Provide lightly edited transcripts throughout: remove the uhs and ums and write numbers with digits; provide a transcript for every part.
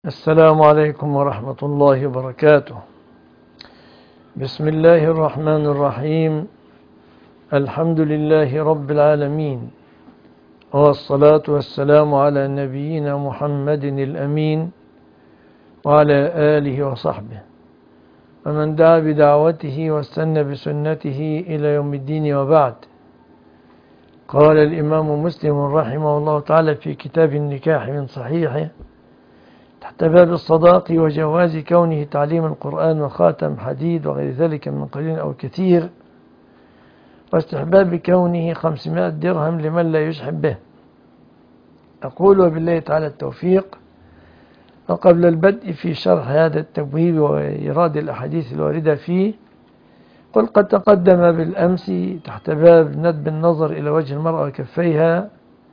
السلام عليكم ورحمة الله وبركاته. بسم الله الرحمن الرحيم. الحمد لله رب العالمين، والصلاة والسلام على نبينا محمد الأمين وعلى آله وصحبه ومن دعا بدعوته واستنى بسنته إلى يوم الدين، وبعد. قال الإمام مسلم رحمه الله تعالى في كتاب النكاح من صحيحه تحت باب الصداق وجواز كونه تعليم القرآن وخاتم حديد وغير ذلك من قليل أو كثير، واستحباب كونه 500 درهم لمن لا يشحب به. أقول وبالله تعالى التوفيق. وقبل البدء في شرح هذا التبويب وإيراد الأحاديث الواردة فيه، قل قد تقدم بالأمس تحت باب ندب النظر إلى وجه المرأة وكفيها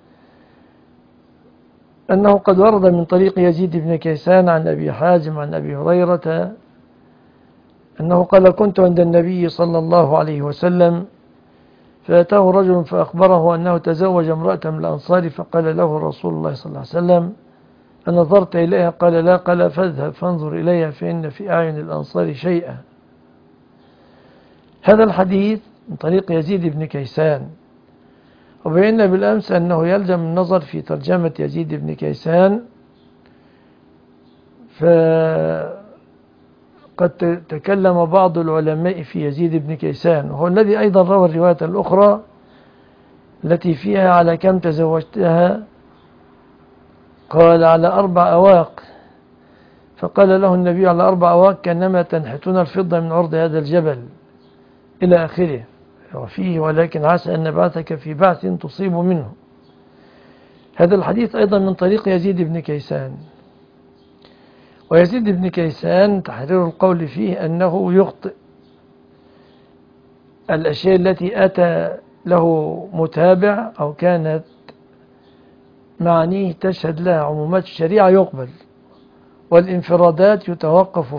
أنه قد ورد من طريق يزيد بن كيسان عن أبي حازم عن أبي هريرة أنه قال: كنت عند النبي صلى الله عليه وسلم فأتاه رجل فأخبره أنه تزوج امرأة من الأنصار، فقال له رسول الله صلى الله عليه وسلم: أنظرت إليها؟ قال: لا. قال: فاذهب فانظر إليها فإن في أعين الأنصار شيئا. هذا الحديث من طريق يزيد بن كيسان، وبينا بالأمس أنه يلزم النظر في ترجمة يزيد بن كيسان، فقد تكلم بعض العلماء في يزيد بن كيسان، وهو الذي أيضا روى الرواية الأخرى التي فيها: على كم تزوجتها؟ قال: على 4 أواق. فقال له النبي: على 4 أواق كأنما تنحتون الفضة من عرض هذا الجبل، إلى آخره. وفيه: ولكن عسى أن نبعثك في بعث تصيب منه. هذا الحديث أيضا من طريق يزيد بن كيسان. ويزيد بن كيسان تحرير القول فيه أنه يخطئ. الأشياء التي أتى له متابع أو كانت معانيه تشهد لها عمومات الشريعة يقبل، والانفرادات يتوقف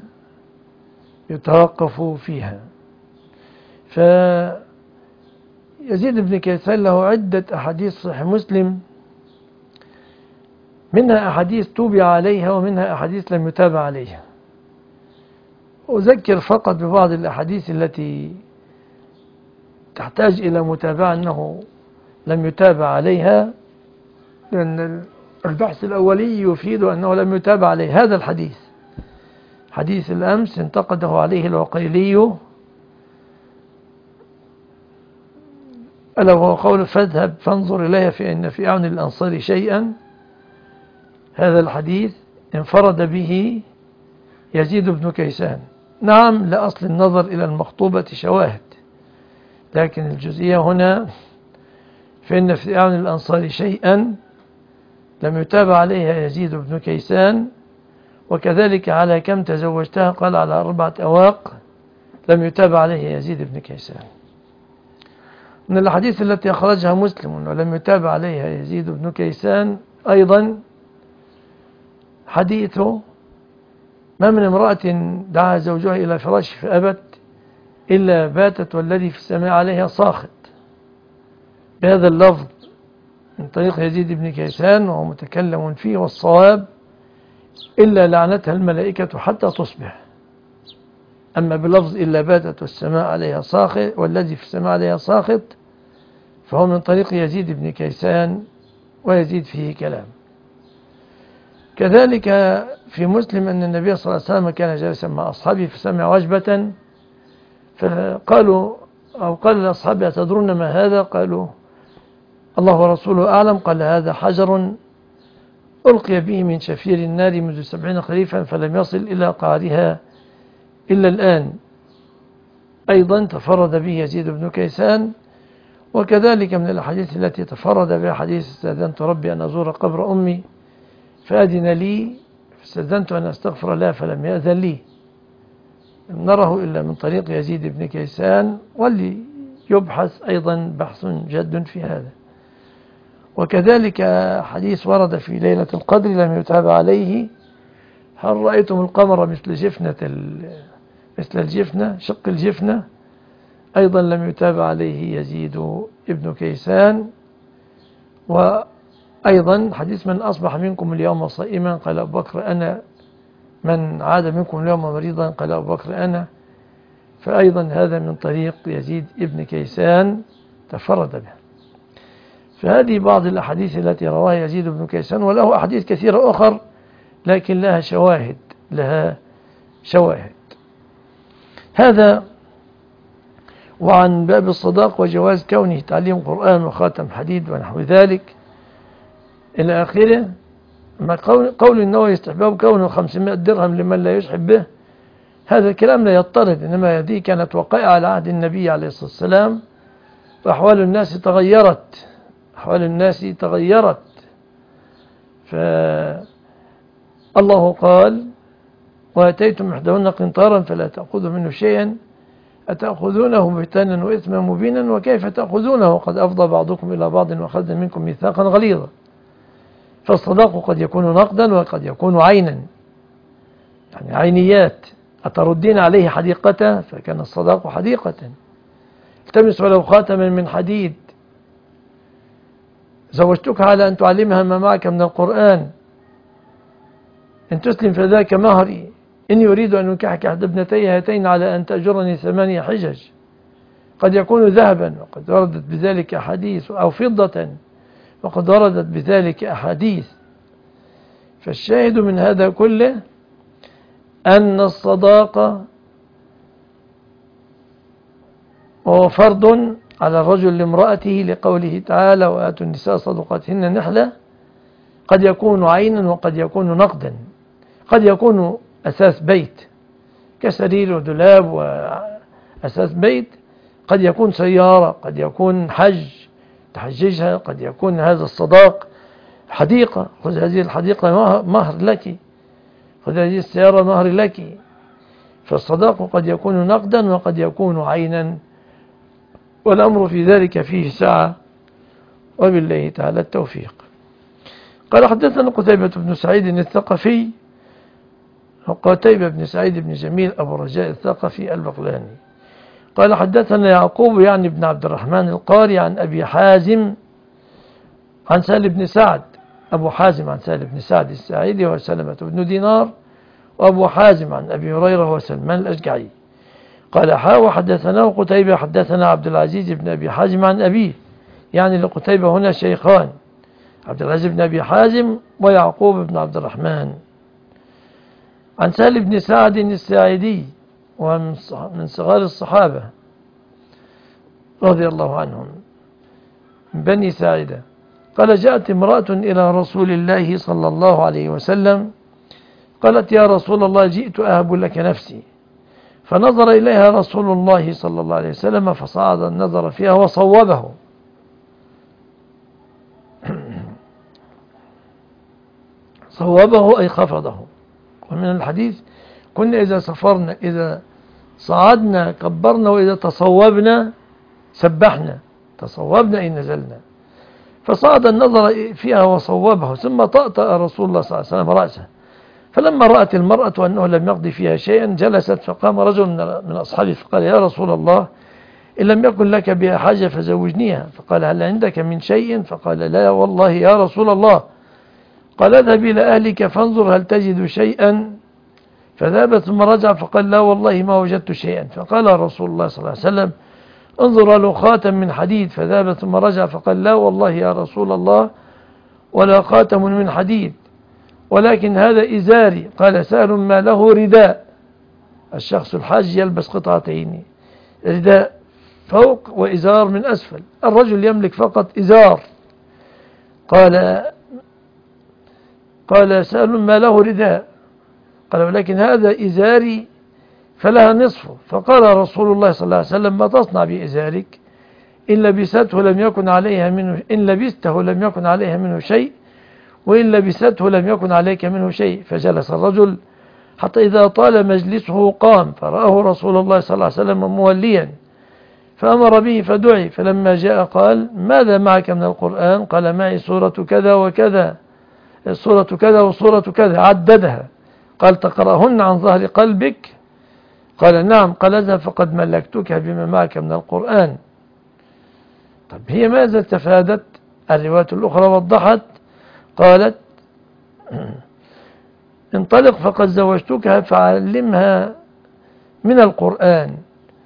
فيها. فيزيد بن كيسان له عدة أحاديث صحيح مسلم، منها أحاديث توبع عليها ومنها أحاديث لم يتابع عليها. أذكر فقط ببعض الأحاديث التي تحتاج إلى متابعة أنه لم يتابع عليها، لأن البحث الأولي يفيد أنه لم يتابع عليه. هذا الحديث حديث الأمس انتقده عليه العقيلي، ألا وهو قول: فاذهب فانظر إليها فإن في أعين الأنصار شيئا. هذا الحديث انفرد به يزيد بن كيسان. نعم، لأصل النظر إلى المخطوبة شواهد، لكن الجزئية هنا فإن في أعين الأنصار شيئا لم يتابع عليها يزيد بن كيسان. وكذلك على كم تزوجتها؟ قال: على 4 أواق، لم يتابع عليها يزيد بن كيسان. من الحديث التي أخرجها مسلم ولم يتابع عليها يزيد بن كيسان أيضا حديث: ما من امرأة دعا زوجها إلى فراشه فأبت إلا باتت والذي في السماء عليها ساخط، بهذا اللفظ من طريق يزيد بن كيسان، وهو متكلم فيه، والصواب: إلا لعنتها الملائكة حتى تصبح. أما بلفظ إلا باتت والسماء عليها ساخط والذي في السماء عليها ساخط فهو من طريق يزيد بن كيسان، ويزيد فيه كلام. كذلك في مسلم أن النبي صلى الله عليه وسلم كان جالسا مع أصحابه فسمع وجبة، فقالوا أو قال لأصحابه: أتدرون ما هذا؟ قالوا: الله ورسوله أعلم. قال: هذا حجر ألقي به من شفير النار منذ 70 خريفا فلم يصل إلى قعرها إلا الآن. أيضا تفرد به يزيد بن كيسان. وكذلك من الأحاديث التي تفرد بها حديث: استأذنت ربي أن أزور قبر أمي فأذن لي فاستأذنت أن أستغفر لها فلم يأذن لي. لم نره إلا من طريق يزيد بن كيسان، واللي يبحث أيضا بحث جد في هذا. وكذلك حديث ورد في ليلة القدر لم يتابع عليه: هل رأيتم القمر مثل الجفنة، شق الجفنة؟ أيضا لم يتابع عليه يزيد ابن كيسان. أيضا حديث من أصبح منكم اليوم صائما قال أبو بكر أنا، من عاد منكم اليوم مريضا قال أبو بكر أنا. فأيضا هذا من طريق يزيد ابن كيسان تفرد به. فهذه بعض الأحاديث التي رواها يزيد بن كيسان، وله أحاديث كثيرة أخر لكن لها شواهد. هذا وعن باب الصداق وجواز كونه تعليم قرآن وخاتم حديد ونحو ذلك إلى آخره. ما قول النووي استحباب كونه 500 درهم لمن لا يشحب به، هذا الكلام لا يضطرد، إنما هذه كانت وقائع على عهد النبي عليه الصلاة والسلام، وأحوال الناس تغيرت. فالله قال وآتيتم إحداهن قنطارا فلا تأخذوا منه شيئا أتأخذونه بهتانا وإثما مبينا وكيف تأخذونه قد أفضى بعضكم إلى بعض وأخذنا منكم ميثاقا غليظا. فالصداق قد يكون نقدا وقد يكون عينا، يعني عينيات. أتردين عليه حديقته فكان الصداق حديقة. التمس ولو خاتما من حديد، زوجتك على أن تعلمها ما معك من القرآن، إن تسلم فذاك مهري، إن يريد أن ينكحك أحد ابنتي هاتين على أن تأجرني 8 حجج. قد يكون ذهبا وقد وردت بذلك أحاديث، أو فضة وقد وردت بذلك أحاديث. فالشاهد من هذا كله أن الصداقة وهو فرض على الرجل لامرأته لقوله تعالى وآتوا النساء صدقاتهن نحلة. قد يكون عينا وقد يكون نقدا، قد يكون أساس بيت كسرير ودولاب وأساس بيت، قد يكون سيارة، قد يكون حج تحججها، قد يكون هذا الصداق حديقة، خذ هذه الحديقة مهر لك، خذ هذه السيارة مهر لك. فالصداق قد يكون نقدا وقد يكون عينا، والأمر في ذلك فيه سعة، وبالله تعالى التوفيق. قال حدثنا قتيبة بن سعيد الثقفي، وقتيبة بن سعيد بن جميل أبو رجاء الثقفي البغلاني. قال حدثنا يعقوب يعني بن عبد الرحمن القاري عن أبي حازم عن سهل بن سعد، أبو حازم عن سهل بن سعد الساعدي وسلمة بن دينار، وأبو حازم عن أبي هريرة وسلمان الأشجعي. قال وحدثنا قتيبة حدثنا عبد العزيز بن أبي حازم عن أبيه، يعني لقتيبة هنا شيخان، عبد العزيز بن أبي حازم ويعقوب بن عبد الرحمن، عن سهل بن سعد الساعدي ومن صغار الصحابة رضي الله عنهم من بني ساعدة. قال جاءت امرأة إلى رسول الله صلى الله عليه وسلم قالت يا رسول الله جئت أهب لك نفسي، فنظر إليها رسول الله صلى الله عليه وسلم فصعد النظر فيها وصوبه. صوبه أي خفضه. ومن الحديث كنا إذا سافرنا إذا صعدنا كبرنا، وإذا تصوبنا سبحنا، تصوبنا إن نزلنا. فصعد النظر فيها وصوبه، ثم طأطأ رسول الله صلى الله عليه وسلم رأسه. فلما رأت المرأة أنه لم يقضي فيها شيئا جلست، فقام رجل من أصحابه فقال يا رسول الله إن لم يكن لك بها حاجة فزوجنيها. فقال هل عندك من شيء؟ فقال لا والله يا رسول الله. قال اذهب إلى أهلك فانظر هل تجد شيئا. فذهب ثم رجع فقال لا والله ما وجدت شيئا. فقال رسول الله صلى الله عليه وسلم انظر له خاتم من حديد. فذهب ثم رجع فقال لا والله يا رسول الله ولا خاتم من حديد ولكن هذا إزاري. قال سهل ما له رداء، الشخص الحاج يلبس قطعتين، رداء فوق وإزار من أسفل، الرجل يملك فقط إزار. قال سهل ما له رداء، قال ولكن هذا إزاري فلها نصفه. فقال رسول الله صلى الله عليه وسلم ما تصنع بإزارك؟ إن لبسته لم يكن عليها منه، إن لبسته لم يكن عليها منه شيء، وإن لبسته لم يكن عليك منه شيء. فجلس الرجل حتى إذا طال مجلسه قام، فرآه رسول الله صلى الله عليه وسلم موليا، فأمر به فدعي. فلما جاء قال ماذا معك من القرآن؟ قال معي سورة كذا وكذا، سورة كذا وسورة كذا، عددها. قال تقرأهن عن ظهر قلبك؟ قال نعم. قال اذهب فقد ملكتك بما معك من القرآن. طب هي ماذا استفادت؟ الرواية الأخرى وضحت قالت انطلق فقد زوجتكها فعلمها من القرآن.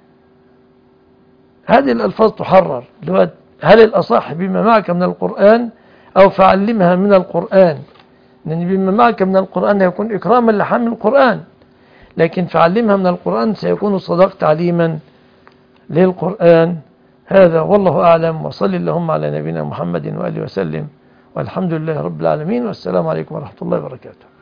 هذه الألفاظ تحرر، هل الأصح بما معك من القرآن أو فعلمها من القرآن؟ لأن بما معك من القرآن يكون إكراما لحامل القرآن، لكن فعلمها من القرآن سيكون صدق تعليما للقرآن. هذا والله أعلم، وصل اللهم على نبينا محمد وآله وسلم، والحمد لله رب العالمين، والسلام عليكم ورحمة الله وبركاته.